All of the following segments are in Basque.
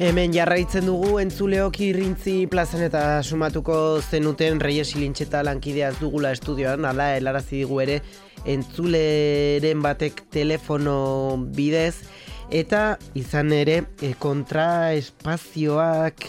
Hemen jarraitzen dugu entzuleok irrintzi plazan eta sumatuko zenuten Reyes Ilintxeta lankidea ez dugula estudioan, hala helarazi digu ere entzuleren batek telefono bidez, eta izan ere kontraespazioak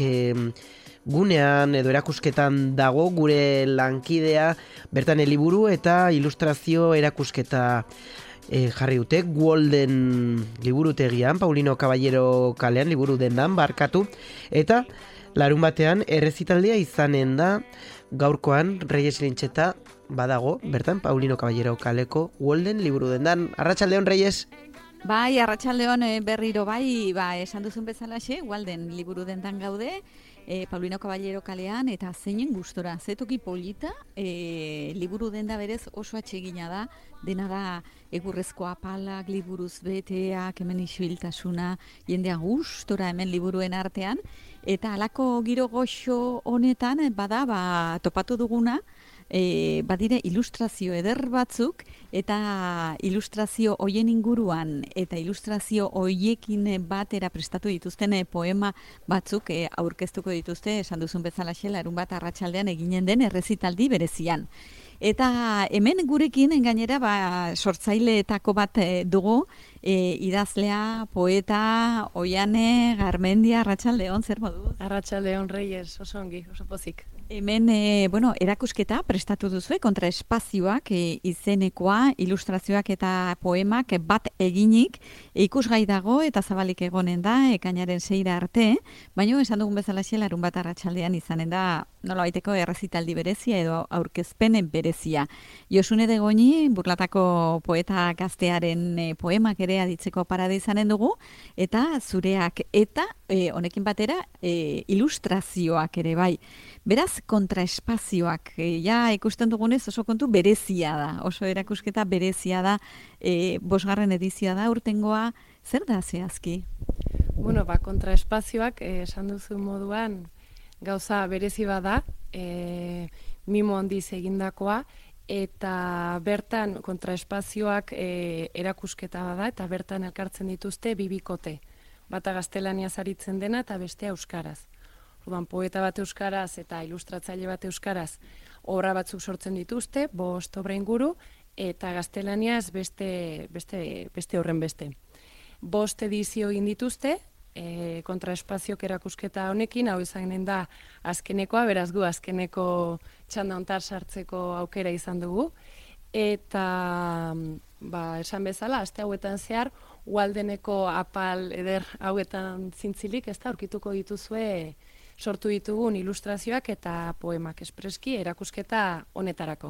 gunean edo erakusketan dago gure lankidea, bertan liburu eta ilustrazio erakusketa jarri dute Walden liburutegian, Paulino Caballero kalean, liburu dendan barkatu, eta larun batean errezitaldia izanen da gaurkoan Reyes Ilintxeta badago, bertan Paulino Caballero kaleko Walden liburu dendan. Arratsaldeon Reyes. Bai, arratsaldeon berriro bai, esan duzun bezalaxe, Walden liburu dendan gaude, Paulino Caballero kalean, eta zeinen gustora, zetoki polita, liburu denda berez oso atsegina da, dena da egurrezko apalak, liburuz beteak, hemen isiltasuna, jendea gustora hemen liburuen artean, eta halako giro goxo honetan, bada, topatu duguna, badire ilustrazio eder batzuk, eta ilustrazio hoien inguruan eta ilustrazio hoiekin batera prestatu dituzten poema batzuk aurkeztuko dituzte, esan duzun bezalaxe, larun bat arratsaldean eginen den errezitaldi berezian. Eta hemen gurekin gainera sortzaileetako bat dugu, idazlea, poeta, Oiane Garmendia, arratsaldeon, zer moduz? Arratsaldeon Reyes, oso ongi, oso pozik. Hemen, erakusketa prestatu duzue, kontraespazioak izenekoa, ilustrazioak eta poemak bat eginik, ikusgai dago eta zabalik egonen da, ekainaren 6 arte, baina esan dugun bezala larun bat arratsaldean izanen da, nola baiteko errezitaldi berezia edo aurkezpenen berezia. Josune de Goñi, Burlatako poeta gaztearen poemak ere aditzeko parade izanen dugu, eta zureak eta honekin batera ilustrazioak ere bai. Beraz, kontraespazioak, ikusten dugunez oso kontu berezia da, oso erakusketa berezia da, 5. edizioa da, urtengoa, zer da zehazki? Bueno, kontraespazioak, esan duzu moduan, gauza berezi bada, mimo handiz egindakoa, eta bertan kontraespazioak erakusketa bada, eta bertan elkartzen dituzte bibikote. Bata gaztelaniaz aritzen dena eta bestea euskaraz. Orduan, poeta bat euskaraz eta ilustratzaile bat euskaraz obra batzuk sortzen dituzte, 5 obra inguru, eta gaztelaniaz beste horren beste. 5 edizio egin dituzte, kontraespaziok erakusketa honekin, hau izanen da azkenekoa, beraz gu azkeneko txanda hontar sartzeko aukera izan dugu, eta esan bezala, aste hauetan zehar, Waldeneko apal eder hauetan zintzilik, ez da, aurkituko dituzue sortu ditugun ilustrazioak eta poemak espreski erakusketa honetarako.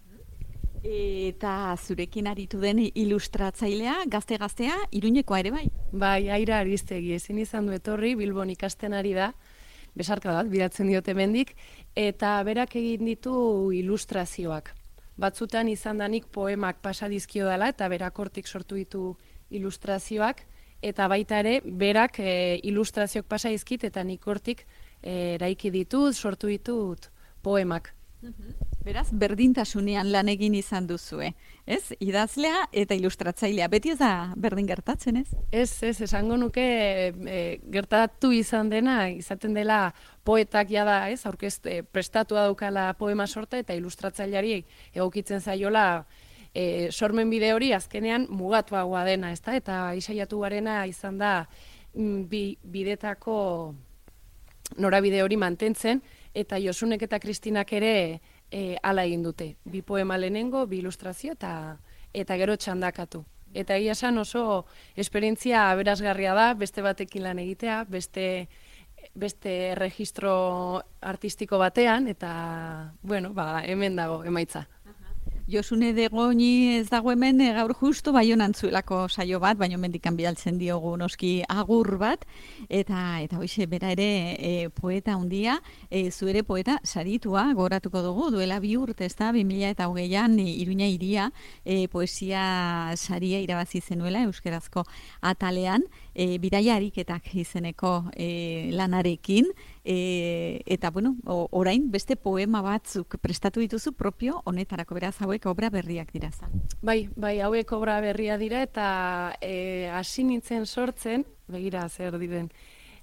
Eta zurekin aritu den ilustratzailea, gazte-gaztea, Iruñekoa ere bai? Bai, Aira Aristegi, ezin izan du etorri, Bilbon ikasten ari da, besarka bat, bidatzen diote mendik, eta berak egin ditu ilustrazioak. Batzutan izan danik poemak pasadizkio dela, eta berak hortik sortu ditu ilustrazioak, eta baita ere, berak ilustrazioak pasadizkit, eta nik hortik eraiki ditut, sortu ditut poemak. Beraz, berdintasunean lan egin izan duzue, ez? Idazlea eta ilustratzailea. Beti ez da berdin gertatzen, ez? Ez, esango nuke gertatu izan dena, izaten dela poetak jada, ez? Prestatua daukala poema sorta eta ilustratzaileari egokitzen zaiola sormen bide hori azkenean mugatuagoa dena, ezta? Eta isaiatu garena izan da bidetako norabide hori mantentzen, eta Josunek eta Kristinak ere hala egin dute. 2 poema lehenengo, 2 ilustrazio eta gero txandakatu. Eta egia esan oso esperientzia aberasgarria da, beste batekin lan egitea, beste registro artistiko batean, eta hemen dago emaitza. Josune de Goñi ez dago hemen gaur justo Baionan zuelako saio bat, baina mendikan bidaltzen diogu noski agur bat, eta hoxe bera ere poeta handia, zu ere poeta saritua gogoratuko dugu, duela 2 urte, ez da, 2020an Iruña hiria poesia saria irabazi zenuela euskerazko atalean, Bidaia ariketak izeneko lanarekin, eta orain beste poema batzuk prestatu dituzu propio honetarako, beraz hauek obra berriak dira. Bai, hauek obra berria dira, eta hasi nintzen sortzen, begira zer diren,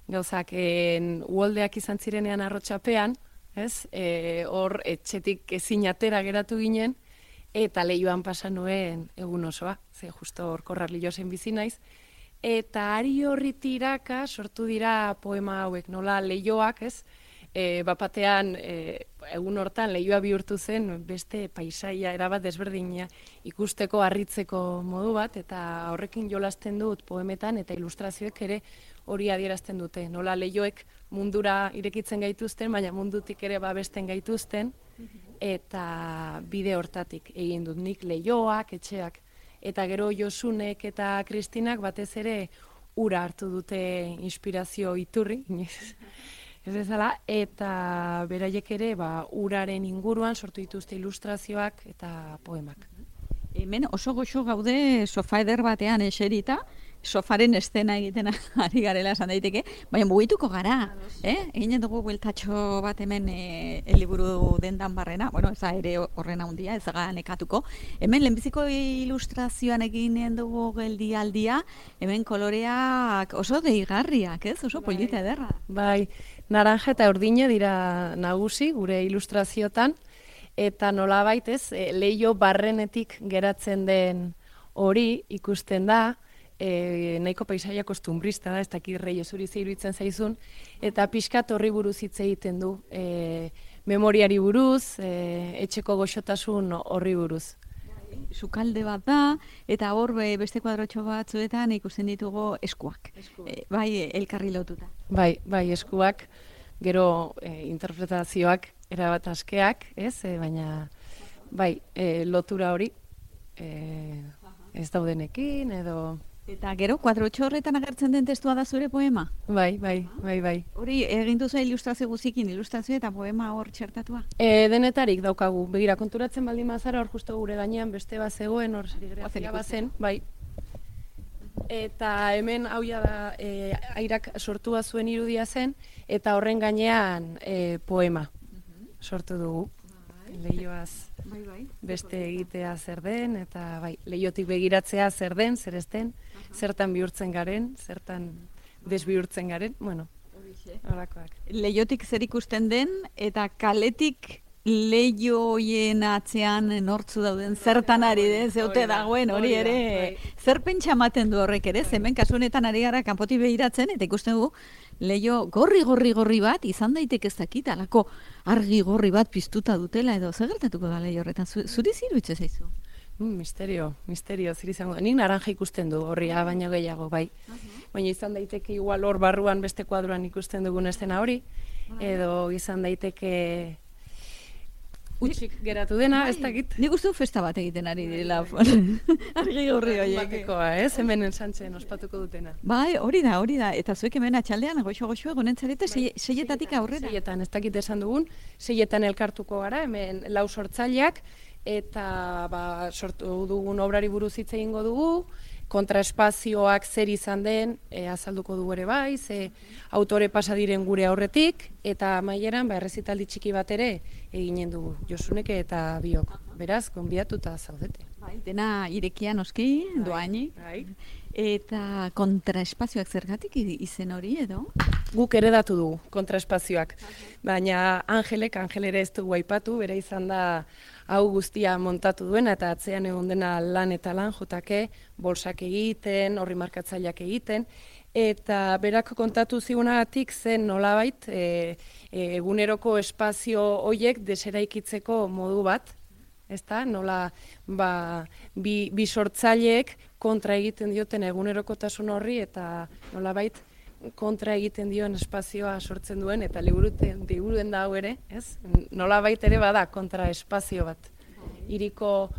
gauzak uholdeak izan zirenean arrotxapean, ez? Hor etxetik ezin atera geratu ginen, eta leioan pasa nuen egun osoa, ze justo hor Korrarliosen bizi naiz, eta ari horri tiraka sortu dira poema hauek, nola leioak, ez? Bapatean, egun hortan leioa bihurtu zen beste paisaia erabat desberdina ikusteko, harritzeko modu bat, eta horrekin jolasten dut poemetan eta ilustrazioek ere hori adierazten dute. Nola leioek mundura irekitzen gaituzten, baina mundutik ere babesten gaituzten, eta bide hortatik egin dut nik leioak, etxeak. Eta gero Josunek eta Kristinak batez ere ura hartu dute inspirazio iturri, ez bezala, eta beraiek ere uraren inguruan sortu dituzte ilustrazioak eta poemak. Hemen oso goxo gaude sofa eder batean eserita, sofaren estena egiten ari garela esan daiteke, baina mugituko gara, eginen dugu bueltatxo bat hemen liburu dendan barrena, bueno, ez ere horren handia, ez gara nekatuko. Hemen lehenbiziko ilustrazioan eginen dugu geldialdia, hemen koloreak oso deigarriak, ez? Oso polita ederra. Bai, naranja eta urdine dira nagusi gure ilustraziotan, eta nolabait ez, leio barrenetik geratzen den hori ikusten da, nahiko paisaia kostumbrista da, ez dakit Rei zuri iruditzen zaizun, eta pixkat horri buruz hitz egiten du, memoriari buruz, etxeko goxotasun horri buruz. Sukalde bat da, eta hor beste kuadrotxo batzuetan ikusten ditugu eskuak. Bai, elkarri lotuta. Bai, eskuak, gero interpretazioak erabat askeak, ez? Baina, bai, lotura hori ez daudenekin, edo... Eta gero, kuadrotxo horretan agertzen den testua da zure poema? Bai. Hori, egin duzu ilustrazio guzikin, ilustrazio eta poema hor txertatua? Denetarik daukagu. Begira, konturatzen baldin mazara, hor justo gure gainean beste bat zegoen, hor serigrafia bazen, bai. Eta hemen hau da airak sortua zuen irudia zen, eta horren gainean poema sortu dugu. Leioaz beste egitea zer den, eta leiotik begiratzea zer den, zer ez den, zertan bihurtzen garen, zertan desbihurtzen garen, bueno, horakoak. Leiotik zer ikusten den, eta kaletik leioien atzean nortzu dauden, zertan ari den, zeute dagoen, hori ere, zer pentsa ematen du horrek ere, hemen kasu honetan ari gara kanpoti begiratzen, eta ikusten dugu, leio gorri bat, izan daiteke ez dakit, alako argi gorri bat piztuta dutela, edo zer gertatuko da leio horretan, zuri ziruitze zaizu? Misterio, ziri izango da. Nik naranja ikusten du horria, baina gehiago, bai. Baina izan daiteke igual hor barruan beste kuadroan ikusten dugun estena hori, edo izan daiteke utxik geratu dena, ez dakit. Nik uste du festa bat egiten ari direla argi gorri horiek. Batekoa, ez? Hemen ensantzen ospatuko dutena. Bai, hori da. Eta zuek hemen atxaldean, goxo egonen zarete, seietatik aurrera. Seietan, ez dakit esan dugun, seietan elkartuko gara, hemen 4 sortzaileak, eta sortu dugun obrari buruz hitz egingo dugu, kontraespazioak zer izan den, azalduko dugu ere bai, ze autore pasa diren gure aurretik, eta amaieran errezitaldi txiki bat ere eginen dugu, Josunek eta biok. Beraz, gonbidatuta zaudete. Dena irekia noski, doaini. Eta kontraespazioak zergatik izen hori edo? Guk eredatu dugu kontraespazioak, baina Angel ere ez dugu aipatu, bere izan da hau guztia montatu duena, eta atzean egon dena lan eta lan jotake, bolsak egiten, horri markatzaileak egiten, eta berako kontatu zigunagatik zen nolabait eguneroko espazio horiek deseraikitzeko modu bat, ezta? Nola bi sortzaileek kontra egiten dioten egunerokotasun horri, eta nolabait kontra egiten dioen espazioa sortzen duen, eta liburuen da hau ere, ez? Nolabait ere bada kontra espazio bat. Hiriko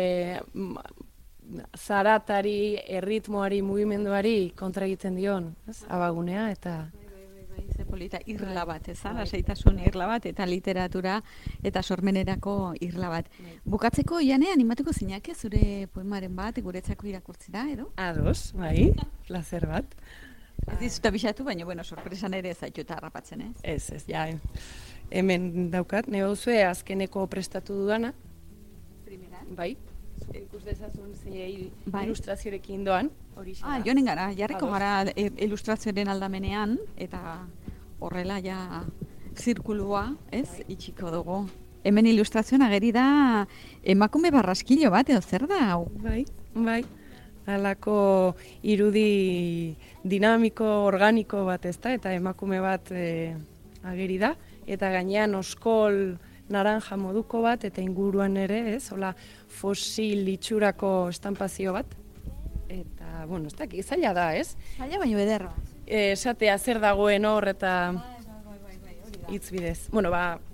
zaratari, erritmoari, mugimenduari kontra egiten dion, ez? Abagunea eta... Polita irla bat, ez da? Lasaitasun irla bat, eta literatura eta sormenerako irla bat. Bukatzeko, Jane, animatuko zinake zure poemaren bat, guretzako irakurtzera, edo? Ados, bai, plazer bat. Ez dizuta bisatu, baina, bueno, sorpresan ere zaituta harrapatzen, ez? Ez, ja, hemen daukat, nire duzue azkeneko prestatu dudana. Primera? Bai, Ikus dezazun zei Bai. ilustraziorekin doan, hori Ah, joanen gara, jarriko gara ilustrazioaren aldamenean, eta horrela ja zirkulua, ez, itxiko dugu. Hemen ilustrazioan ageri da emakume barraskilo bat, edo zer da hau? Bai. Halako irudi dinamiko, organiko bat ezta, eta emakume bat ageri da, eta gainean oskol naranja moduko bat, eta inguruan ere, ez, hola fosil itxurako estampazio bat, eta, bueno, ez dakit, zaila da, ez? Zaila baino ederra. Esatea zer dagoen hor, eta hitz bidez. Bueno,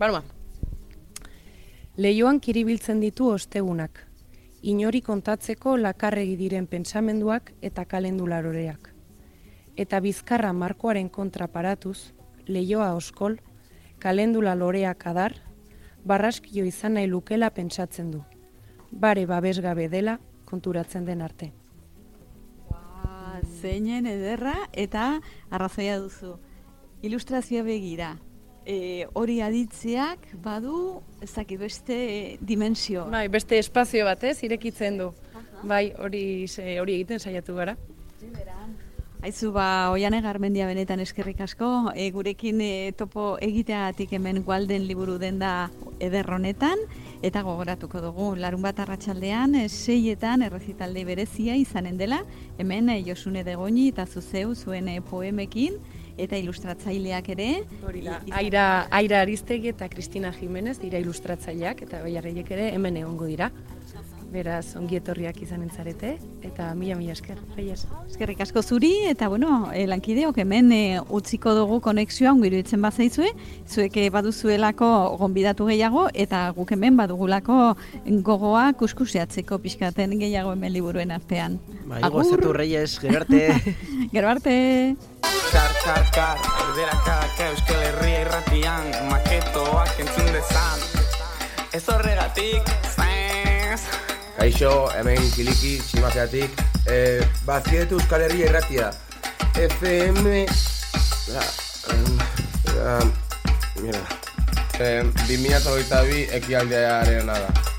Leioan kiribiltzen ditu ostegunak, inori kontatzeko lakarregi diren pentsamenduak eta kalendularoreak. Eta bizkarra markoaren kontra paratuz, leioa oskol, kalendula loreak adar, barraskio izan nahi lukela pentsatzen du. Bare babesgabe dela konturatzen den arte. Zeinen ederra eta arrazoia duzu. Ilustrazioa begira. Hori aditzeak badu, ez dakit beste dimensio. Bai, beste espazio bat, ez, irekitzen du. Bai, hori egiten saiatu gara. Aizu, Oiane Garmendia benetan eskerrik asko, gurekin topo egiteagatik hemen Walden liburu denda eder honetan, eta gogoratuko dugu, larunbat arratsaldean 6etan errezitaldi berezia izanen dela, hemen Josune Degoñi eta zuzeu zuen poemekin, eta ilustratzaileak ere. Hori da, Aira Aristegi eta Cristina Jimenez dira ilustratzaileak, eta Baiarreiek ere hemen egongo dira. Beraz, ongi etorriak izanen zarete, eta mila esker, Reyes. Eskerrik asko zuri, eta bueno, lankideok hemen utziko dugu konexioa ongi iruditzen bazaizue, zuek baduzuelako gonbidatu gehiago, eta guk hemen badugulako gogoa kuskuseatzeko pixkaten gehiago hemen liburuen artean. Gozatu, Reyes, gero arte. Gero arte. Kar, erderakak Euskal Herria irratian, maketoak entzun dezan. Ez horregatik, Kaixo, hemen Kiliki, Tximafeatik. Bazietu Euskal Herria irratia. FM... Mira. 2022 ekialdearen da.